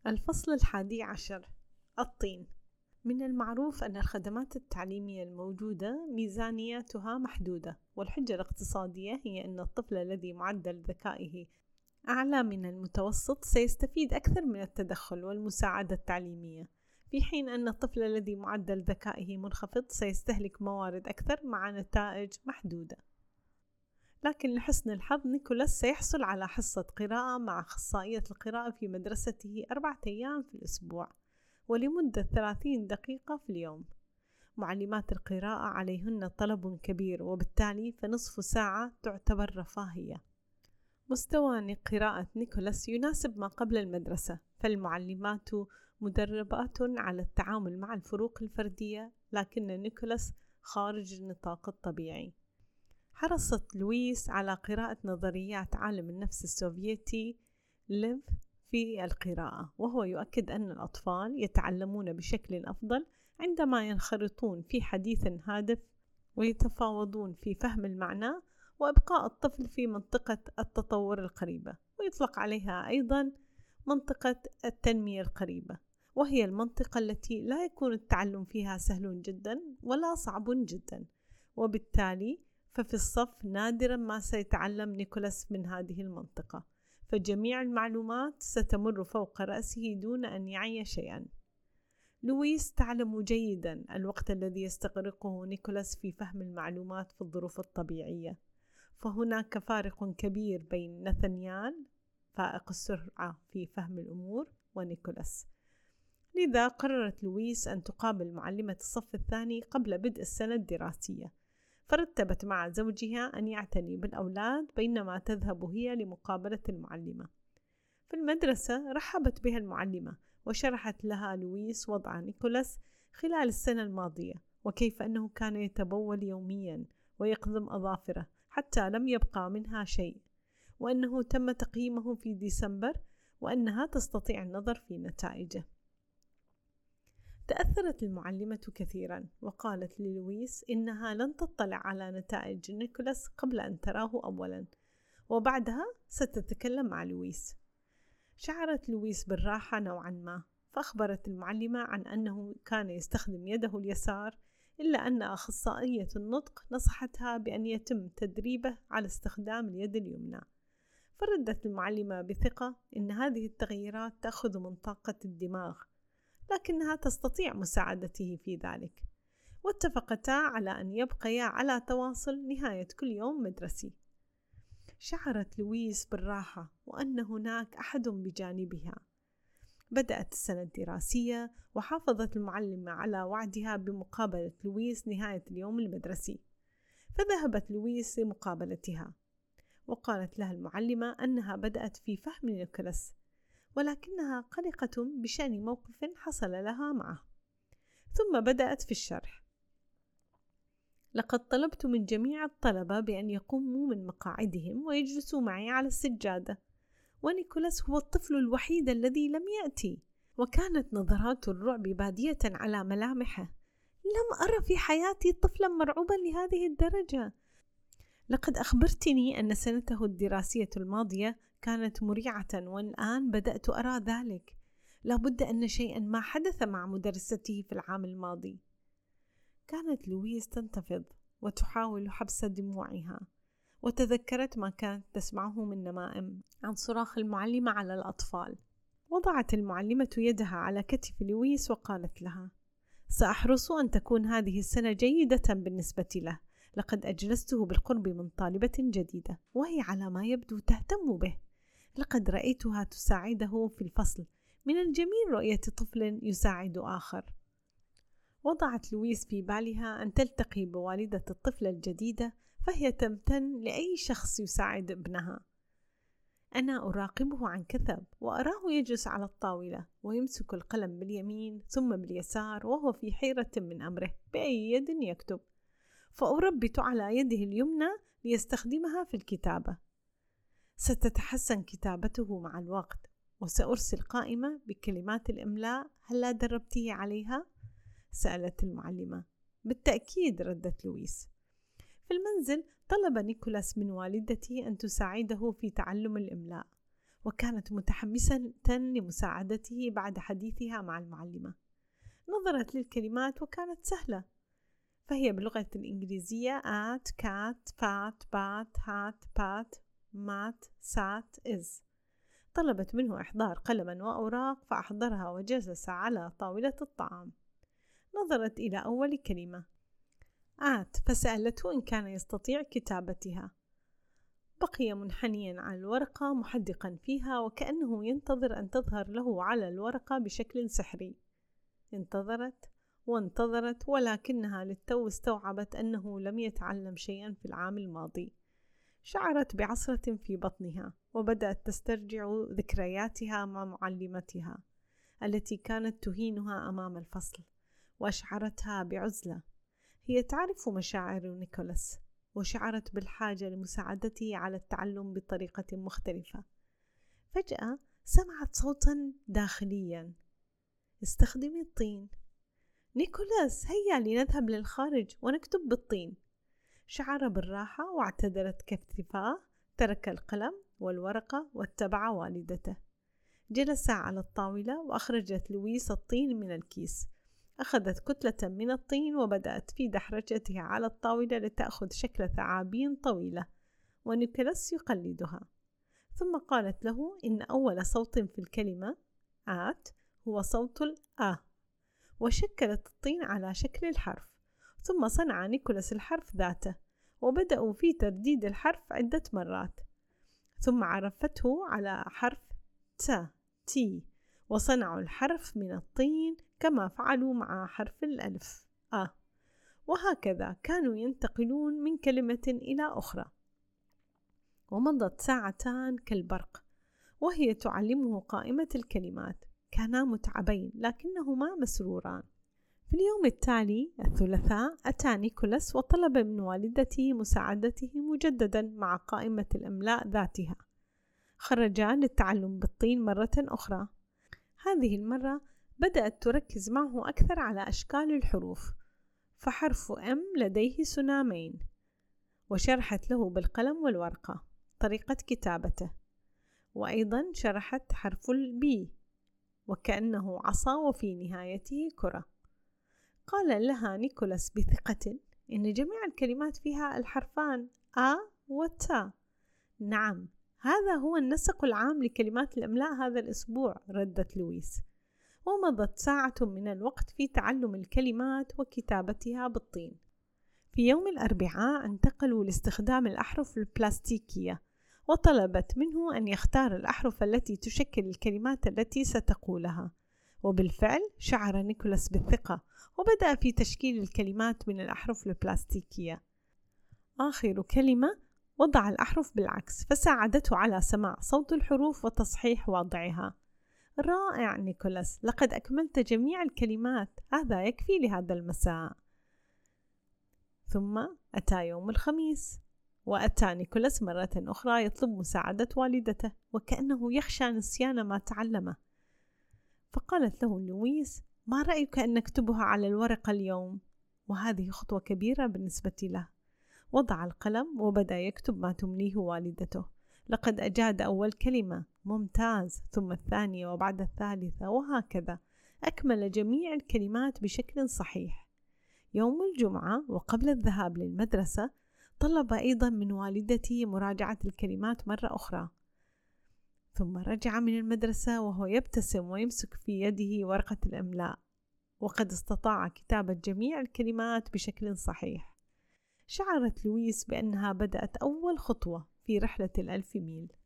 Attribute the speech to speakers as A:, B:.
A: الفصل 11. الطين. من المعروف أن الخدمات التعليمية الموجودة ميزانيتها محدودة، والحجة الاقتصادية هي أن الطفل الذي معدل ذكائه أعلى من المتوسط سيستفيد أكثر من التدخل والمساعدة التعليمية، في حين أن الطفل الذي معدل ذكائه منخفض سيستهلك موارد أكثر مع نتائج محدودة. لكن لحسن الحظ نيكولاس سيحصل على حصة قراءة مع أخصائية القراءة في مدرسته 4 أيام في الأسبوع ولمدة 30 دقيقة في اليوم. معلمات القراءة عليهن طلب كبير، وبالتالي فنصف ساعة تعتبر رفاهية. مستوى قراءة نيكولاس يناسب ما قبل المدرسة، فالمعلمات مدربات على التعامل مع الفروق الفردية، لكن نيكولاس خارج النطاق الطبيعي. حرصت لويس على قراءة نظريات عالم النفس السوفيتي ليف في القراءة، وهو يؤكد أن الأطفال يتعلمون بشكل أفضل عندما ينخرطون في حديث هادف ويتفاوضون في فهم المعنى، وإبقاء الطفل في منطقة التطور القريبة، ويطلق عليها أيضا منطقة التنمية القريبة، وهي المنطقة التي لا يكون التعلم فيها سهل جدا ولا صعب جدا، وبالتالي ففي الصف نادرا ما سيتعلم نيكولاس من هذه المنطقة، فجميع المعلومات ستمر فوق رأسه دون أن يعي شيئا. لويس تعلم جيدا الوقت الذي يستغرقه نيكولاس في فهم المعلومات في الظروف الطبيعية، فهناك فارق كبير بين ناثانيال فائق السرعة في فهم الأمور ونيكولاس. لذا قررت لويس أن تقابل معلمة الصف الثاني قبل بدء السنة الدراسية، فرتبت مع زوجها أن يعتني بالأولاد بينما تذهب هي لمقابلة المعلمة. في المدرسة رحبت بها المعلمة وشرحت لها لويس وضع نيكولاس خلال السنة الماضية، وكيف أنه كان يتبول يوميا ويقضم أظافره حتى لم يبقى منها شيء، وأنه تم تقييمه في ديسمبر وأنها تستطيع النظر في نتائجه. تأثرت المعلمة كثيرا وقالت للويس إنها لن تطلع على نتائج نيكولاس قبل أن تراه أولا، وبعدها ستتكلم مع لويس. شعرت لويس بالراحة نوعا ما، فأخبرت المعلمة عن أنه كان يستخدم يده اليسار، إلا أن أخصائية النطق نصحتها بأن يتم تدريبه على استخدام اليد اليمنى. فردت المعلمة بثقة إن هذه التغييرات تأخذ من طاقة الدماغ، لكنها تستطيع مساعدته في ذلك، واتفقتا على أن يبقيا على تواصل نهاية كل يوم مدرسي. شعرت لويس بالراحة وأن هناك أحد بجانبها. بدأت السنة الدراسية، وحافظت المعلمة على وعدها بمقابلة لويس نهاية اليوم المدرسي، فذهبت لويس لمقابلتها، وقالت لها المعلمة أنها بدأت في فهم نيكولاس، ولكنها قلقة بشأن موقف حصل لها معه. ثم بدأت في الشرح: لقد طلبت من جميع الطلبة بأن يقوموا من مقاعدهم ويجلسوا معي على السجادة، ونيكولاس هو الطفل الوحيد الذي لم يأتي، وكانت نظرات الرعب بادية على ملامحه. لم أرى في حياتي طفلا مرعوبا لهذه الدرجة. لقد أخبرتني أن سنته الدراسية الماضية كانت مريعة، والآن بدأت أرى ذلك. لابد أن شيئا ما حدث مع مدرسته في العام الماضي. كانت لويس تنتفض وتحاول حبس دموعها، وتذكرت ما كانت تسمعه من نمائم عن صراخ المعلمة على الأطفال. وضعت المعلمة يدها على كتف لويس وقالت لها: سأحرص أن تكون هذه السنة جيدة بالنسبة له. لقد أجلسته بالقرب من طالبة جديدة، وهي على ما يبدو تهتم به. لقد رأيتها تساعده في الفصل. من الجميل رؤية طفل يساعد آخر. وضعت لويس في بالها أن تلتقي بوالدة الطفل الجديدة، فهي تمتن لأي شخص يساعد ابنها. أنا أراقبه عن كثب، وأراه يجلس على الطاولة ويمسك القلم باليمين ثم باليسار، وهو في حيرة من أمره بأي يد يكتب، فأربت على يده اليمنى ليستخدمها في الكتابة. ستتحسن كتابته مع الوقت، وسأرسل قائمة بكلمات الإملاء. هل لا دربتيه عليها؟ سألت المعلمة. بالتأكيد، ردت لويس. في المنزل طلب نيكولاس من والدته أن تساعده في تعلم الإملاء، وكانت متحمسة لمساعدته بعد حديثها مع المعلمة. نظرت للكلمات وكانت سهلة، فهي باللغة الإنجليزية at, cat, fat, bat, hat, pat, mat, sat, is. طلبت منه إحضار قلما وأوراق فأحضرها وجلس على طاولة الطعام. نظرت إلى أول كلمة at فسألته إن كان يستطيع كتابتها. بقي منحنيا على الورقة محدقا فيها وكأنه ينتظر أن تظهر له على الورقة بشكل سحري. انتظرت وانتظرت ولكنها للتو استوعبت أنه لم يتعلم شيئا في العام الماضي. شعرت بعصرة في بطنها وبدأت تسترجع ذكرياتها مع معلمتها التي كانت تهينها أمام الفصل، وأشعرتها بعزلة. هي تعرف مشاعر نيكولاس وشعرت بالحاجة لمساعدته على التعلم بطريقة مختلفة. فجأة سمعت صوتا داخليا: استخدمي الطين. نيكولاس، هيا لنذهب للخارج ونكتب بالطين. شعر بالراحة واعتدلت كتفاه، ترك القلم والورقة واتبع والدته. جلس على الطاولة وأخرجت لويس الطين من الكيس. أخذت كتلة من الطين وبدأت في دحرجتها على الطاولة لتأخذ شكل ثعابين طويلة، ونيكولاس يقلدها. ثم قالت له إن أول صوت في الكلمة آت هو صوت الآ، وشكلت الطين على شكل الحرف. ثم صنع نيكولاس الحرف ذاته وبدأوا في ترديد الحرف عدة مرات. ثم عرفته على حرف تي، وصنعوا الحرف من الطين كما فعلوا مع حرف الألف وهكذا كانوا ينتقلون من كلمة إلى أخرى. ومضت ساعتان كالبرق وهي تعلمه قائمة الكلمات. كانا متعبين لكنهما مسروران. في اليوم التالي الثلاثاء أتى نيكولاس وطلب من والدته مساعدته مجددا مع قائمة الإملاء ذاتها. خرجا للتعلم بالطين مرة أخرى. هذه المرة بدأت تركز معه أكثر على أشكال الحروف، فحرف M لديه سنامين، وشرحت له بالقلم والورقة طريقة كتابته. وأيضا شرحت حرف B وكأنه عصا وفي نهايته كرة. قال لها نيكولاس بثقة إن جميع الكلمات فيها الحرفان آ وتا. نعم، هذا هو النسق العام لكلمات الإملاء هذا الأسبوع، ردت لويس. ومضت ساعة من الوقت في تعلم الكلمات وكتابتها بالطين. في يوم الأربعاء انتقلوا لاستخدام الأحرف البلاستيكية، وطلبت منه أن يختار الأحرف التي تشكل الكلمات التي ستقولها. وبالفعل شعر نيكولاس بالثقة وبدأ في تشكيل الكلمات من الأحرف البلاستيكية. آخر كلمة وضع الأحرف بالعكس، فساعدته على سماع صوت الحروف وتصحيح وضعها. رائع نيكولاس، لقد أكملت جميع الكلمات، هذا يكفي لهذا المساء. ثم أتى يوم الخميس، وأتى نيكولاس مرة أخرى يطلب مساعدة والدته وكأنه يخشى نسيان ما تعلمه. فقالت له لويس: ما رأيك أن نكتبها على الورقة اليوم؟ وهذه خطوة كبيرة بالنسبة له. وضع القلم وبدأ يكتب ما تمليه والدته. لقد أجاد أول كلمة، ممتاز، ثم الثانية وبعد الثالثة، وهكذا أكمل جميع الكلمات بشكل صحيح. يوم الجمعة وقبل الذهاب للمدرسة طلب أيضا من والدته مراجعة الكلمات مرة أخرى. ثم رجع من المدرسة وهو يبتسم ويمسك في يده ورقة الإملاء، وقد استطاع كتابة جميع الكلمات بشكل صحيح. شعرت لويس بأنها بدأت أول خطوة في رحلة ال1000 ميل.